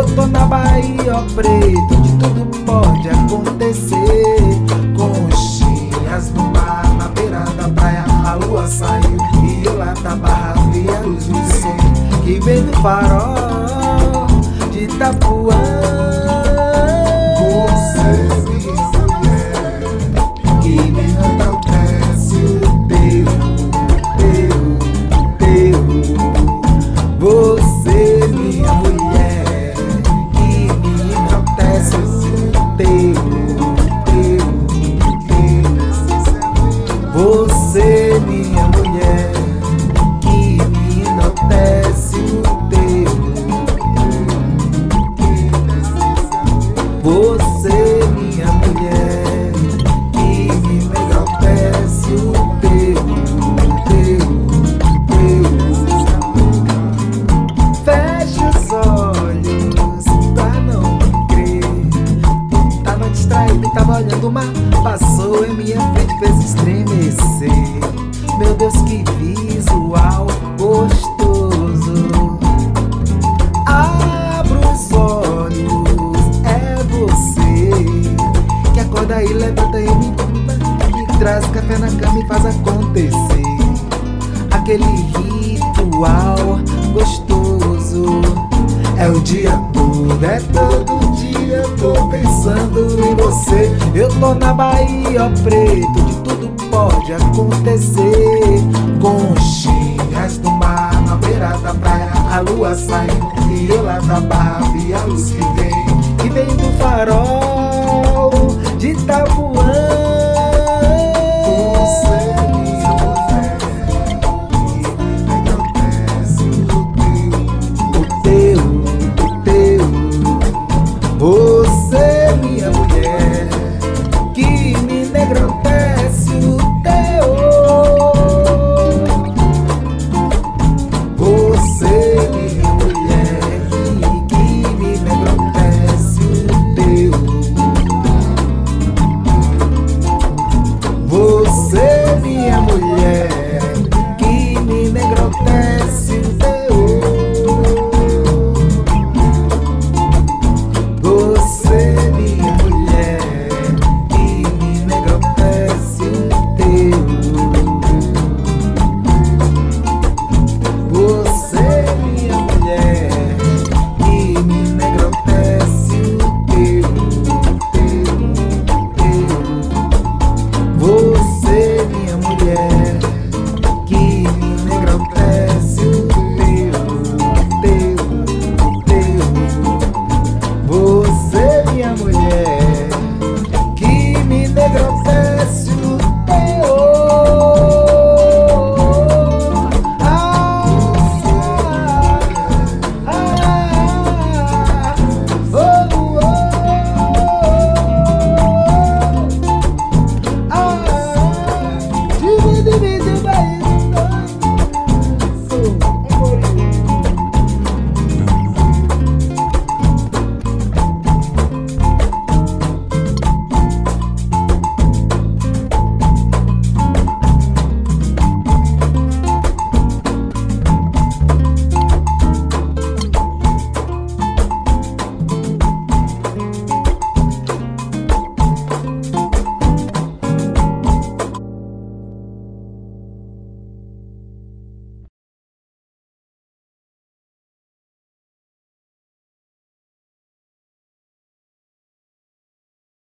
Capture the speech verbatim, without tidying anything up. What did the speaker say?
Eu tô na Bahia, ó preto, de tudo pode acontecer. Conchinhas no mar, na beira da praia, a lua saiu e eu lá da barra vi a luz do sol que vem do farol de Itapuã. Você, minha mulher, que me enaltece o teu, teu, teu. Você, minha mulher, que me enaltece o teu, teu, teu. Você, minha mulher, que me enaltece o teu. Você, minha mulher, que me enaltece o teu, teu, teu. Feche os olhos pra não crer. Tava distraído, tava olhando o mar. Passou em minha frente, fez estremecer. Meu Deus, que visual gostoso. Abra os olhos, é você que acorda e levanta e me, me traz café na cama e faz acontecer aquele ritual gostoso. É o dia todo, é todo dia, tô pensando em você. Eu tô na Bahia, ó preto, de tudo pode acontecer. Conchinhas no mar, na beira da praia, a lua saindo e eu lá da barra vi a luz que vem, que vem do farol de Itapuã.